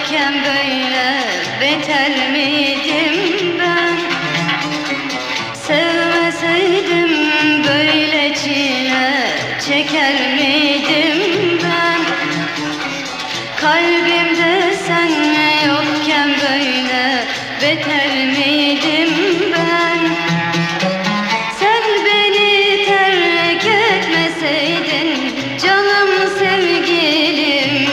yokken böyle beter miydim ben? Sevmeseydim böyle çile çeker miydim ben? Kalbimde sen yokken böyle beter miydim ben? Sen beni terk etmeseydin canım sevgilim,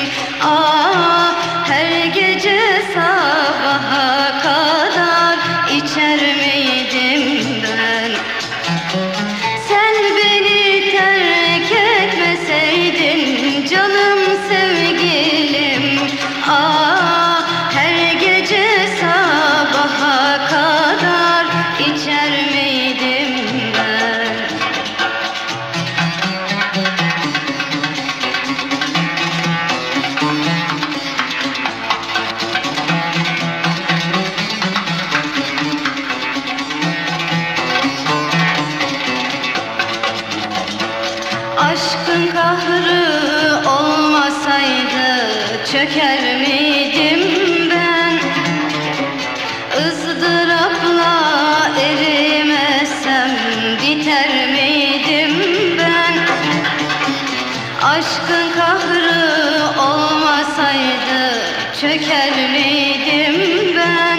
her gece sabaha kadar içer miydim ben? Sen beni terk etmeseydin canım sevgilim, her gece sabaha kadar içer miydim ben? Aşkın kahrı olmasaydı çöker miydim ben? Izdırapla erimesem biter miydim ben? Aşkın kahrı olmasaydı çöker miydim ben?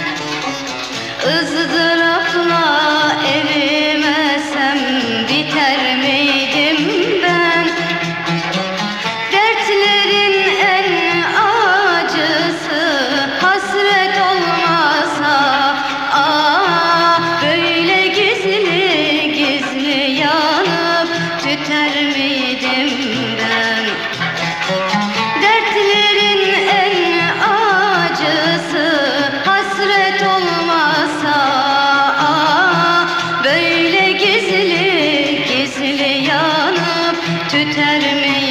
Izdırapla erimesem biter miydim ben? Dertlerin en acısı hasret olmasa, böyle gizli gizli yanıp tüter miydim ben? Dertlerin en acısı hasret olmasa, böyle gizli gizli yanıp tüter miydim?